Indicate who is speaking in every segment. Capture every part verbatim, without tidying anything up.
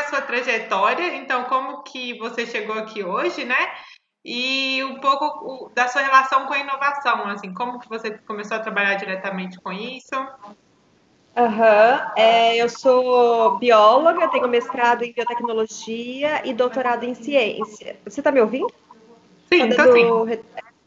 Speaker 1: sua trajetória, então como que você chegou aqui hoje, né? E um pouco o- da sua relação com a inovação, assim, como que você começou a trabalhar diretamente com isso?
Speaker 2: Aham, é, eu sou bióloga, tenho mestrado em biotecnologia e doutorado em ciência. Você está me ouvindo? Tá
Speaker 1: Sim, tô sim.
Speaker 2: dando. re-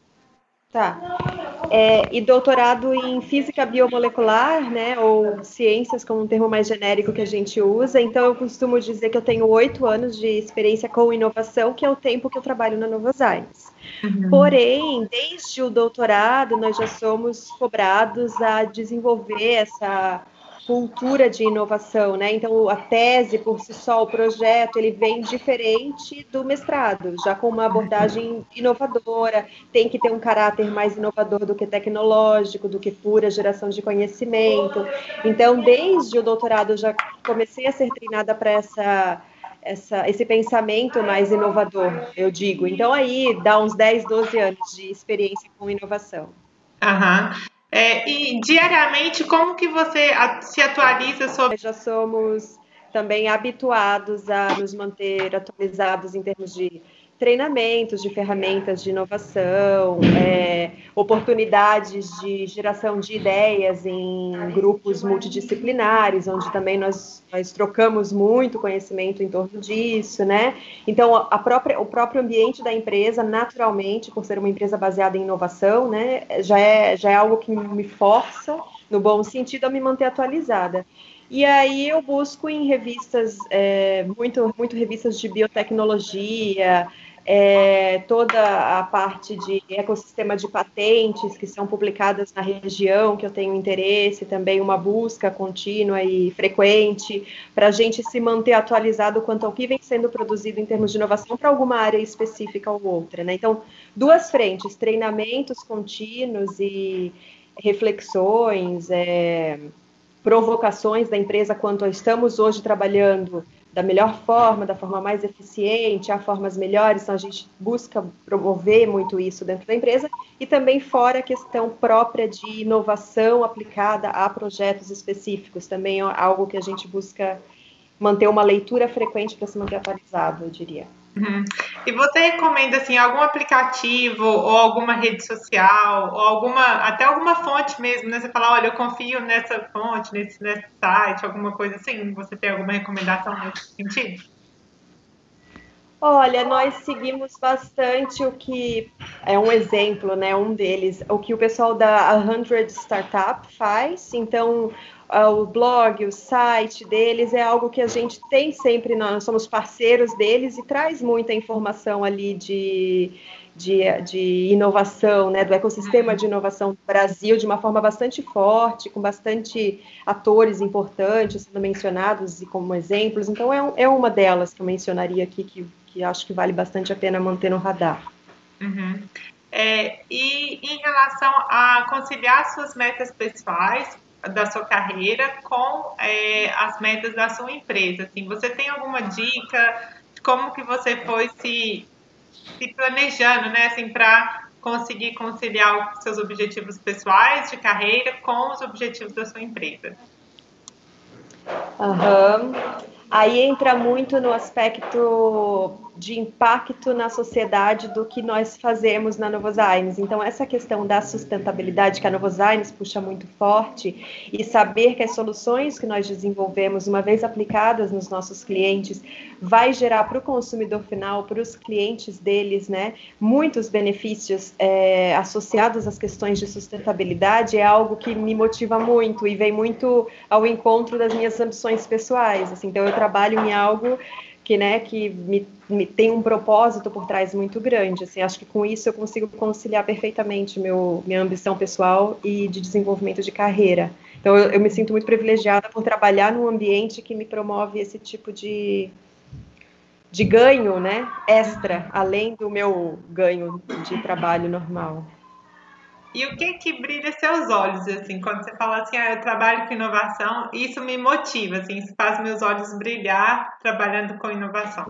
Speaker 2: Tá. É, e doutorado em física biomolecular, né? Ou ciências, como um termo mais genérico que a gente usa. Então, eu costumo dizer que eu tenho oito anos de experiência com inovação, que é o tempo que eu trabalho na Novozymes.
Speaker 1: Uhum.
Speaker 2: Porém, desde o doutorado, nós já somos cobrados a desenvolver essa cultura de inovação, né? Então, a tese por si só, o projeto, ele vem diferente do mestrado, já com uma abordagem inovadora, tem que ter um caráter mais inovador do que tecnológico, do que pura geração de conhecimento. Então, desde o doutorado, eu já comecei a ser treinada para essa essa, esse pensamento mais inovador, eu digo. Então, aí dá uns dez, doze anos de experiência com inovação.
Speaker 1: Aham. É, e diariamente, como que você a- se atualiza sobre.
Speaker 2: Nós já somos também habituados a nos manter atualizados em termos de treinamentos, de ferramentas de inovação, é, oportunidades de geração de ideias em grupos multidisciplinares, onde também nós, nós trocamos muito conhecimento em torno disso, né? Então, a própria, o próprio ambiente da empresa, naturalmente, por ser uma empresa baseada em inovação, né, já é, já é algo que me força, no bom sentido, a me manter atualizada. E aí eu busco em revistas, é, muito, muito revistas de biotecnologia, é, toda a parte de ecossistema de patentes que são publicadas na região, que eu tenho interesse, também uma busca contínua e frequente, para a gente se manter atualizado quanto ao que vem sendo produzido em termos de inovação para alguma área específica ou outra, né? Então, duas frentes, treinamentos contínuos e reflexões, é, provocações da empresa quanto a estamos hoje trabalhando da melhor forma, da forma mais eficiente, há formas melhores, então a gente busca promover muito isso dentro da empresa, e também fora a questão própria de inovação aplicada a projetos específicos, também é algo que a gente busca manter uma leitura frequente para se manter atualizado, eu diria.
Speaker 1: Uhum. E você recomenda assim algum aplicativo ou alguma rede social ou alguma até alguma fonte mesmo, né? Você fala, olha, eu confio nessa fonte, nesse, nesse site, alguma coisa assim. Você tem alguma recomendação nesse sentido?
Speaker 2: Olha, nós seguimos bastante o que é um exemplo, né? Um deles, o que o pessoal da cem Startup faz. Então, uh, o blog, o site deles é algo que a gente tem sempre, nós somos parceiros deles e traz muita informação ali de, de, de inovação, né? Do ecossistema de inovação do Brasil de uma forma bastante forte, com bastante atores importantes sendo mencionados e como exemplos. Então, é, um, é uma delas que eu mencionaria aqui que que acho que vale bastante a pena manter no radar.
Speaker 1: Uhum. É, e em relação a conciliar suas metas pessoais da sua carreira com é, as metas da sua empresa, assim, você tem alguma dica de como que você foi se, se planejando, né, assim, para conseguir conciliar os seus objetivos pessoais de carreira com os objetivos da sua empresa?
Speaker 2: Aham. Aí entra muito no aspecto de impacto na sociedade do que nós fazemos na Novozymes. Então, essa questão da sustentabilidade que a Novozymes puxa muito forte e saber que as soluções que nós desenvolvemos, uma vez aplicadas nos nossos clientes, vai gerar para o consumidor final, para os clientes deles, né, muitos benefícios é, associados às questões de sustentabilidade, é algo que me motiva muito e vem muito ao encontro das minhas ambições pessoais. Assim, então, eu trabalho em algo que, né, que me, me tem um propósito por trás muito grande. Assim, acho que com isso eu consigo conciliar perfeitamente meu, minha ambição pessoal e de desenvolvimento de carreira. Então, eu, eu me sinto muito privilegiada por trabalhar num ambiente que me promove esse tipo de, de ganho, né, extra, além do meu ganho de trabalho normal.
Speaker 1: E o que que brilha seus olhos, assim, quando você fala assim, ah, eu trabalho com inovação, isso me motiva, assim, isso faz meus olhos brilhar trabalhando com inovação.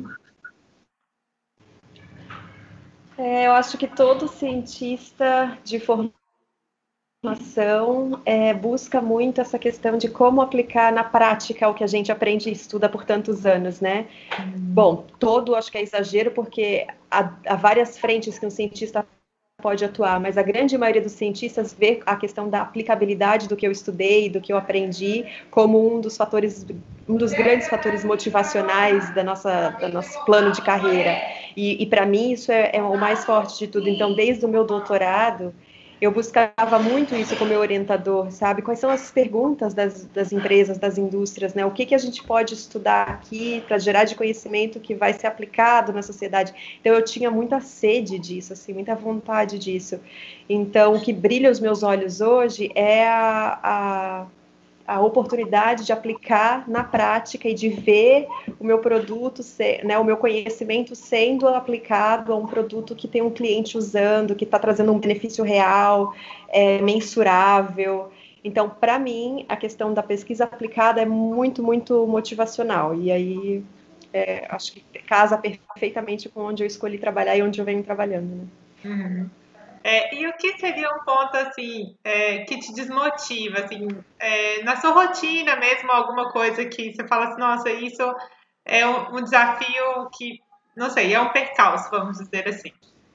Speaker 2: É, eu acho que todo cientista de formação inovação é, busca muito essa questão de como aplicar na prática o que a gente aprende e estuda por tantos anos, né? Hum. Bom, todo acho que é exagero, porque há, há várias frentes que um cientista pode atuar, mas a grande maioria dos cientistas vê a questão da aplicabilidade do que eu estudei, do que eu aprendi, como um dos fatores, um dos grandes fatores motivacionais da nossa, do nosso plano de carreira. E, e para mim isso é, é o mais forte de tudo. Então, desde o meu doutorado, eu buscava muito isso com o meu orientador, sabe? Quais são as perguntas das, das empresas, das indústrias, né? O que, que a gente pode estudar aqui para gerar de conhecimento que vai ser aplicado na sociedade? Então, eu tinha muita sede disso, assim, muita vontade disso. Então, o que brilha os meus olhos hoje é a... a a oportunidade de aplicar na prática e de ver o meu produto, né, o meu conhecimento sendo aplicado a um produto que tem um cliente usando, que está trazendo um benefício real, é, mensurável. Então, para mim, a questão da pesquisa aplicada é muito, muito motivacional. E aí, é, acho que casa perfeitamente com onde eu escolhi trabalhar e onde eu venho trabalhando, né?
Speaker 1: Uhum. É, e o que seria um ponto, assim, é, que te desmotiva, assim, é, na sua rotina mesmo, alguma coisa que você fala assim, nossa, isso é um, um desafio que, não sei, é um percalço, vamos dizer assim.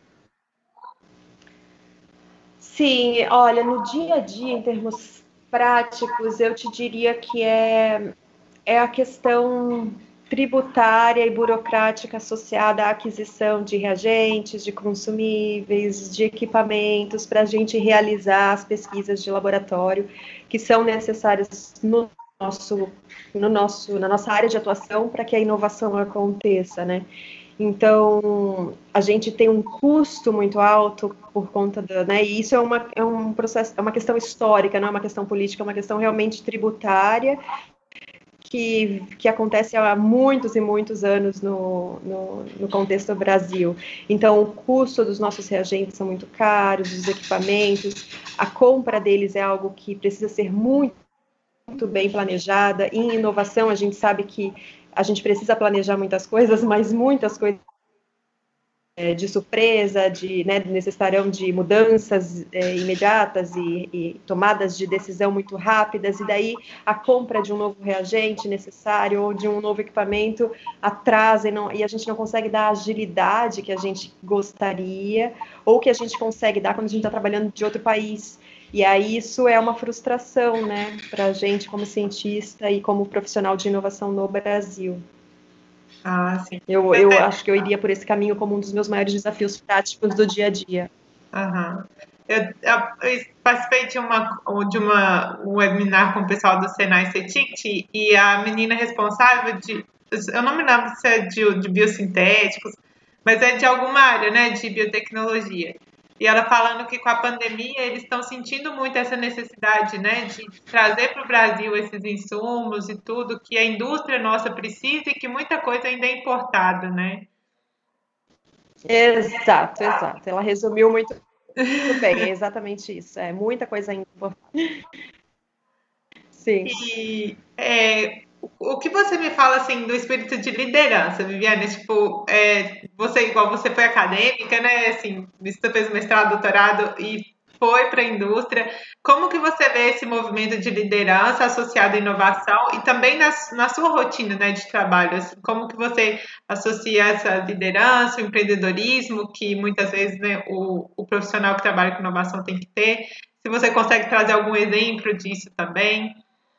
Speaker 2: Sim, olha, no dia a dia, em termos práticos, eu te diria que é, é a questão tributária e burocrática associada à aquisição de reagentes, de consumíveis, de equipamentos para a gente realizar as pesquisas de laboratório que são necessárias no nosso, no nosso, na nossa área de atuação para que a inovação aconteça, né? Então, a gente tem um custo muito alto por conta da, né, e isso é uma, é um processo, é uma questão histórica, não é uma questão política, é uma questão realmente tributária, que, que acontece há muitos e muitos anos no, no, no contexto do Brasil. Então, o custo dos nossos reagentes são muito caros, os equipamentos, a compra deles é algo que precisa ser muito, muito bem planejada. Em inovação, a gente sabe que a gente precisa planejar muitas coisas, mas muitas coisas de surpresa, de, né, necessitarão de mudanças é, imediatas e, e tomadas de decisão muito rápidas, e daí a compra de um novo reagente necessário ou de um novo equipamento atrasa e, não, e a gente não consegue dar a agilidade que a gente gostaria ou que a gente consegue dar quando a gente está trabalhando de outro país. E aí isso é uma frustração, né, para a gente como cientista e como profissional de inovação no Brasil.
Speaker 1: Ah, sim.
Speaker 2: Eu, eu acho que eu iria por esse caminho como um dos meus maiores desafios práticos do dia a dia.
Speaker 1: Uhum. Eu, eu, eu participei de uma, de uma um webinar com o pessoal do Senai CETIC e a menina responsável de, eu não me lembro se é de, de biosintéticos, mas é de alguma área, né, de biotecnologia. E ela falando que com a pandemia eles estão sentindo muito essa necessidade, né, de trazer para o Brasil esses insumos e tudo que a indústria nossa precisa e que muita coisa ainda é importada, né?
Speaker 2: Exato, exato. Ela resumiu muito, muito bem, é exatamente isso. É muita coisa ainda importante. Sim.
Speaker 1: E é, o que você me fala assim do espírito de liderança, Viviane? Tipo, é, você igual você foi acadêmica, né? Assim, você fez mestrado, doutorado e foi para a indústria. Como que você vê esse movimento de liderança associado à inovação e também na, na sua rotina, né, de trabalho? Assim, como que você associa essa liderança, o empreendedorismo que muitas vezes, né, o, o profissional que trabalha com inovação tem que ter? Se você consegue trazer algum exemplo disso também?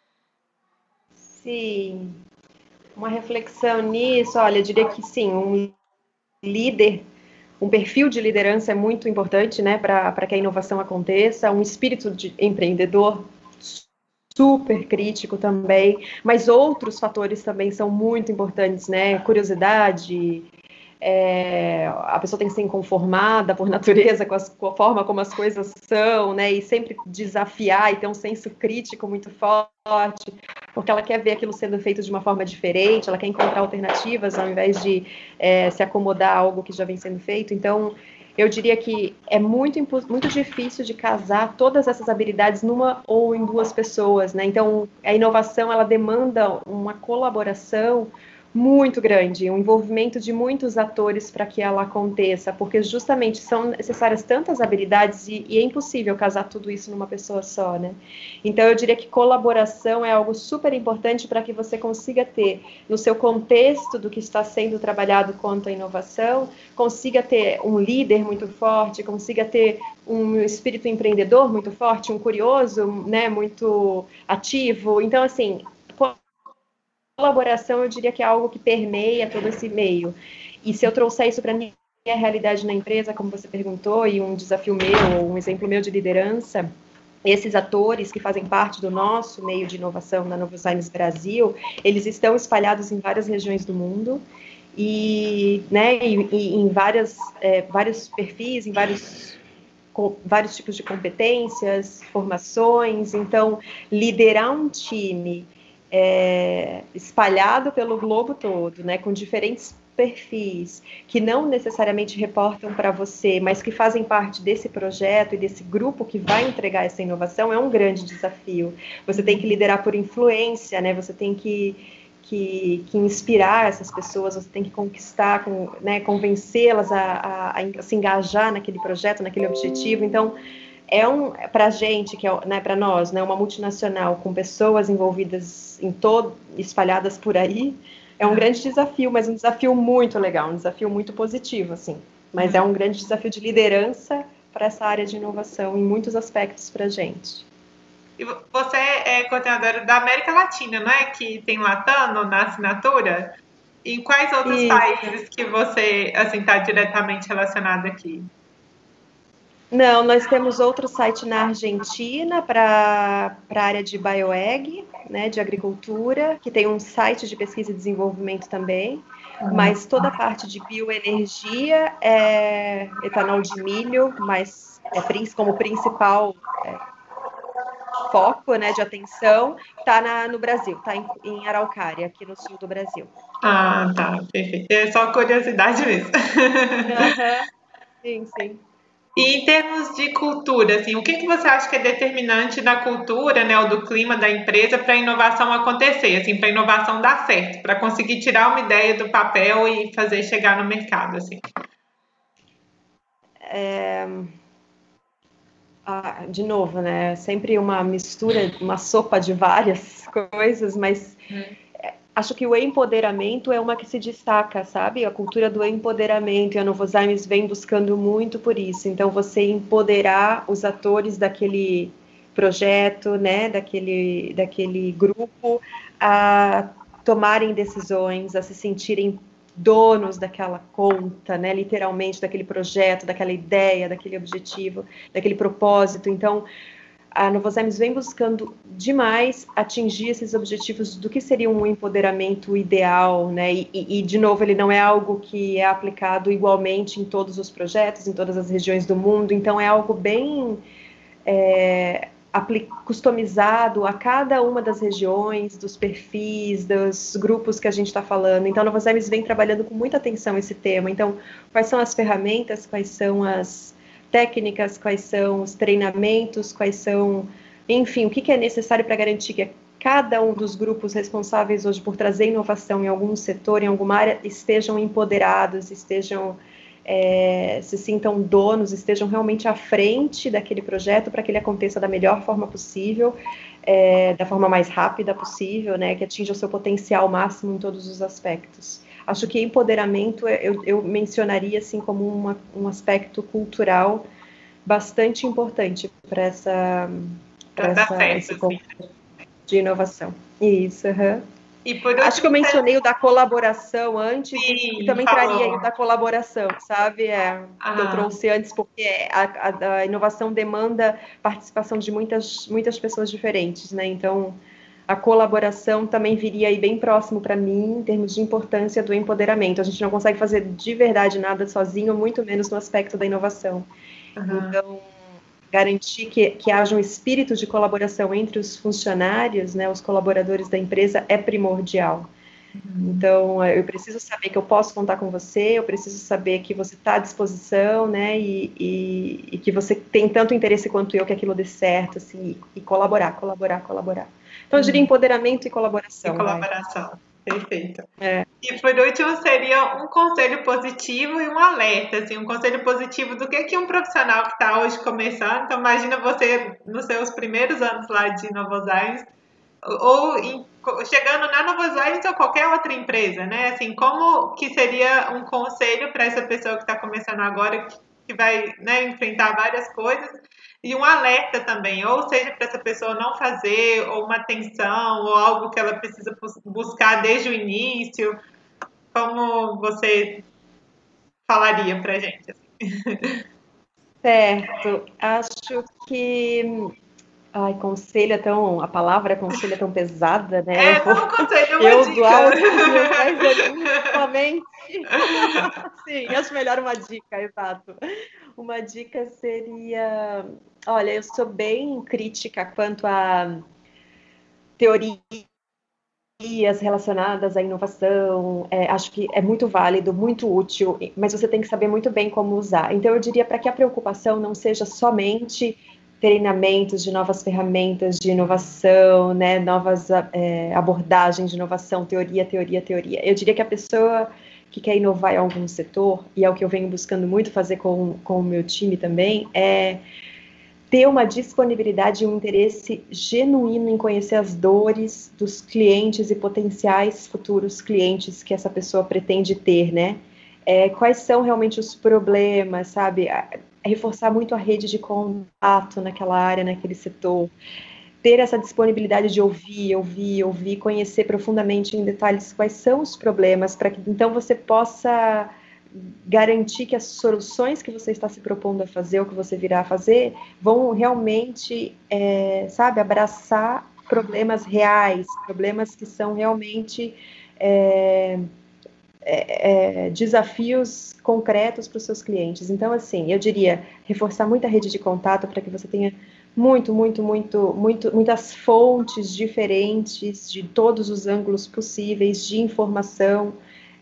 Speaker 2: Sim, uma reflexão nisso, olha, eu diria que sim, um líder, um perfil de liderança é muito importante, né, para que a inovação aconteça, um espírito de empreendedor super crítico também, mas outros fatores também são muito importantes, né, curiosidade, é, a pessoa tem que ser inconformada por natureza com, as, com a forma como as coisas são, né, e sempre desafiar e ter um senso crítico muito forte, porque ela quer ver aquilo sendo feito de uma forma diferente, ela quer encontrar alternativas ao invés de é, se acomodar a algo que já vem sendo feito. Então, eu diria que é muito, muito difícil de casar todas essas habilidades numa ou em duas pessoas, né? Então, a inovação, ela demanda uma colaboração, muito grande, um envolvimento de muitos atores para que ela aconteça, porque justamente são necessárias tantas habilidades e, e é impossível casar tudo isso numa pessoa só, né? Então eu diria que colaboração é algo super importante para que você consiga ter, no seu contexto do que está sendo trabalhado quanto à inovação, consiga ter um líder muito forte, consiga ter um espírito empreendedor muito forte, um curioso, né, muito ativo. Então, assim, colaboração, eu diria que é algo que permeia todo esse meio. E se eu trouxer isso para a minha realidade na empresa, como você perguntou, e um desafio meu, ou um exemplo meu de liderança, esses atores que fazem parte do nosso meio de inovação na Novozymes Brasil, eles estão espalhados em várias regiões do mundo, e, né, e, e em várias, é, vários perfis, em vários com vários tipos de competências, formações. Então, liderar um time é, espalhado pelo globo todo, né, com diferentes perfis, que não necessariamente reportam para você, mas que fazem parte desse projeto e desse grupo que vai entregar essa inovação, é um grande desafio. Você tem que liderar por influência, né, você tem que Que, que inspirar essas pessoas, você tem que conquistar, com, né, convencê-las a, a, a se engajar naquele projeto, naquele objetivo. Então, é um, para a gente, que é, né, para nós, né, uma multinacional com pessoas envolvidas em todo, espalhadas por aí, é um grande desafio, mas um desafio muito legal, um desafio muito positivo, assim. Mas é um grande desafio de liderança para essa área de inovação em muitos aspectos para a gente.
Speaker 1: E você é coordenadora da América Latina, não é? Que tem Latano na assinatura? E em quais outros
Speaker 2: Isso.
Speaker 1: países que você assim está diretamente relacionada aqui?
Speaker 2: Não, nós temos outro site na Argentina para a área de bioeg, né, de agricultura, que tem um site de pesquisa e desenvolvimento também, mas toda a parte de bioenergia é etanol de milho, mas é como principal é, foco, né, de atenção, está no Brasil, está em, em Araucária, aqui no sul do Brasil.
Speaker 1: Ah, tá, perfeito. É só curiosidade mesmo.
Speaker 2: Uhum. Sim, sim.
Speaker 1: E em termos de cultura, assim, o que, que você acha que é determinante da cultura, né, ou do clima da empresa para a inovação acontecer, assim, para a inovação dar certo, para conseguir tirar uma ideia do papel e fazer chegar no mercado, assim?
Speaker 2: É... Ah, de novo, né? Sempre uma mistura, uma sopa de várias coisas, mas hum. acho que o empoderamento é uma que se destaca, sabe? A cultura do empoderamento, e a Novozymes vem buscando muito por isso. Então, você empoderar os atores daquele projeto, né? Daquele, daquele grupo a tomarem decisões, a se sentirem donos daquela conta, né, literalmente, daquele projeto, daquela ideia, daquele objetivo, daquele propósito. Então, a Novozymes vem buscando demais atingir esses objetivos do que seria um empoderamento ideal, né, e, e, de novo, ele não é algo que é aplicado igualmente em todos os projetos, em todas as regiões do mundo, então é algo bem... É, customizado a cada uma das regiões, dos perfis, dos grupos que a gente está falando. Então, a Novozymes vem trabalhando com muita atenção esse tema. Então, quais são as ferramentas, quais são as técnicas, quais são os treinamentos, quais são, enfim, o que, que é necessário para garantir que cada um dos grupos responsáveis hoje por trazer inovação em algum setor, em alguma área, estejam empoderados, estejam... É, se sintam donos, estejam realmente à frente daquele projeto para que ele aconteça da melhor forma possível, é, da forma mais rápida possível, né, que atinja o seu potencial máximo em todos os aspectos. Acho que empoderamento eu, eu mencionaria assim como uma, um aspecto cultural bastante importante para essa, pra essa esse ponto de inovação. Isso, uhum.
Speaker 1: E por último,
Speaker 2: acho que eu mencionei o da colaboração antes,
Speaker 1: sim,
Speaker 2: e também
Speaker 1: falou.
Speaker 2: traria aí o da colaboração, sabe? É, ah. Que eu trouxe antes, porque a, a, a inovação demanda participação de muitas, muitas pessoas diferentes, né? Então, a colaboração também viria aí bem próximo para mim, em termos de importância do empoderamento. A gente não consegue fazer de verdade nada sozinho, muito menos no aspecto da inovação. Uhum. Então, garantir que, que haja um espírito de colaboração entre os funcionários, né, os colaboradores da empresa, é primordial. Uhum. Então, eu preciso saber que eu posso contar com você, eu preciso saber que você está à disposição, né, e, e, e que você tem tanto interesse quanto eu que aquilo dê certo, assim, e, e colaborar, colaborar, colaborar. Então, eu diria empoderamento e colaboração.
Speaker 1: E colaboração. Vai. Perfeito.
Speaker 2: É.
Speaker 1: E por último seria um conselho positivo e um alerta, assim, um conselho positivo do que que um profissional que está hoje começando, então imagina você nos seus primeiros anos lá de Novozymes, ou em, chegando na Novozymes ou qualquer outra empresa, né? Assim, como que seria um conselho para essa pessoa que está começando agora, que, que vai, né, enfrentar várias coisas, e um alerta também, ou seja, para essa pessoa não fazer, ou uma atenção, ou algo que ela precisa buscar desde o início. Como você falaria pra gente? Assim?
Speaker 2: Certo, acho que. Ai, conselho é tão. A palavra conselho é tão pesada, né? Eu
Speaker 1: É,
Speaker 2: vou.
Speaker 1: não um conselho, uma
Speaker 2: Eu, do
Speaker 1: dica.
Speaker 2: alto dos meus dez aninhos, somente. Sim, acho melhor uma dica, exato. Uma dica seria. Olha, eu sou bem crítica quanto a teorias relacionadas à inovação. É, acho que é muito válido, muito útil, mas você tem que saber muito bem como usar. Então, eu diria para que a preocupação não seja somente treinamentos de novas ferramentas de inovação, né, novas é, abordagens de inovação, teoria, teoria, teoria. Eu diria que a pessoa que quer inovar em algum setor, e é o que eu venho buscando muito fazer com, com o meu time também, é ter uma disponibilidade e um interesse genuíno em conhecer as dores dos clientes e potenciais futuros clientes que essa pessoa pretende ter, né? É, quais são realmente os problemas, sabe? Reforçar muito a rede de contato naquela área, naquele setor. Ter essa disponibilidade de ouvir, ouvir, ouvir, conhecer profundamente em detalhes quais são os problemas, para que então você possa garantir que as soluções que você está se propondo a fazer, ou que você virá a fazer, vão realmente, é, sabe, abraçar problemas reais, problemas que são realmente é, é, é, desafios concretos para os seus clientes. Então, assim, eu diria, reforçar muita rede de contato para que você tenha muito, muito, muito, muito, muitas fontes diferentes de todos os ângulos possíveis de informação,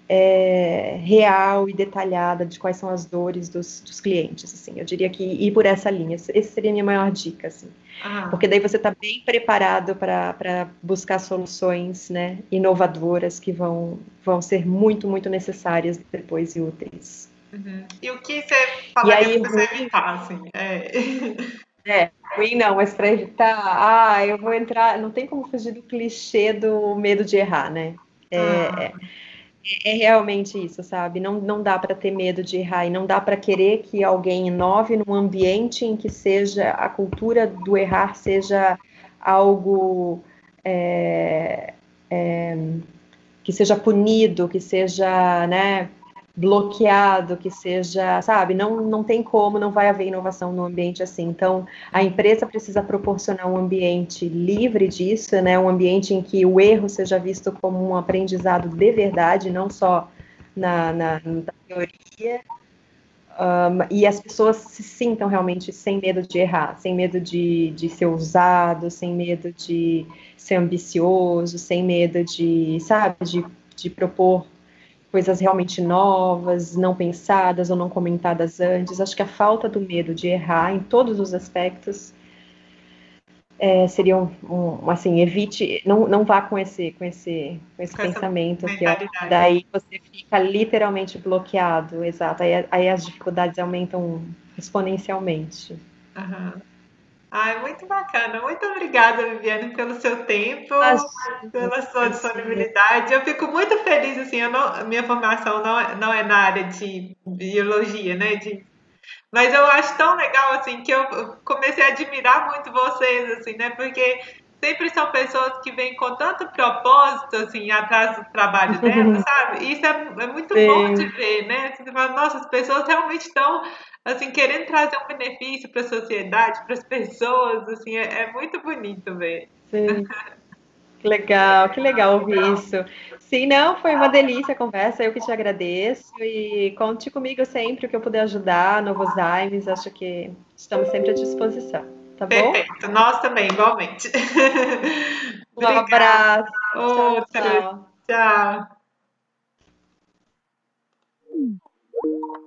Speaker 2: é, real e detalhada de quais são as dores dos, dos clientes, assim, eu diria que ir por essa linha, essa seria a minha maior dica, assim, ah. Porque daí você está bem preparado para buscar soluções, né, inovadoras que vão, vão ser muito, muito necessárias depois e úteis.
Speaker 1: Uhum. E o que você falaria para você evitar, assim? É...
Speaker 2: É, ruim não, mas para evitar, ah, eu vou entrar, não tem como fugir do clichê do medo de errar, né, é... Ah. é É realmente isso, sabe? Não, não dá para ter medo de errar e não dá para querer que alguém inove num ambiente em que seja a cultura do errar seja algo é, é, que seja punido, que seja, né, bloqueado, que seja, sabe? Não, não tem como, não vai haver inovação num ambiente assim. Então, a empresa precisa proporcionar um ambiente livre disso, né? Um ambiente em que o erro seja visto como um aprendizado de verdade, não só na, na, na teoria. Um, e as pessoas se sintam realmente sem medo de errar, sem medo de, de ser ousado, sem medo de ser ambicioso, sem medo de, sabe, de, de propor coisas realmente novas, não pensadas ou não comentadas antes. Acho que a falta do medo de errar em todos os aspectos é, seria um, um, assim, evite, não, não vá com esse, com esse, com esse com pensamento que ó, daí você fica literalmente bloqueado, exato, aí, aí as dificuldades aumentam exponencialmente.
Speaker 1: Uhum. Ai, muito bacana. Muito obrigada, Viviane, pelo seu tempo, Imagina, pela sua disponibilidade. Eu fico muito feliz, assim, eu não, minha formação não é, não é na área de biologia, né? De, mas eu acho tão legal, assim, que eu comecei a admirar muito vocês, assim, né? Porque sempre são pessoas que vêm com tanto propósito, assim, atrás do trabalho delas, sabe? E isso é, é muito Sim. bom de ver, né? Você fala, nossa, as pessoas realmente estão assim, querendo trazer um benefício para a sociedade, para as pessoas, assim, é, é muito bonito ver.
Speaker 2: Sim. Que legal, que legal ouvir isso. Sim, não, foi uma delícia a conversa, eu que te agradeço e conte comigo sempre o que eu puder ajudar, Novozymes, acho que estamos sempre à disposição, tá bom?
Speaker 1: Perfeito, nós também, igualmente.
Speaker 2: Um abraço,
Speaker 1: Outro,
Speaker 2: tchau, tchau.
Speaker 1: Tchau.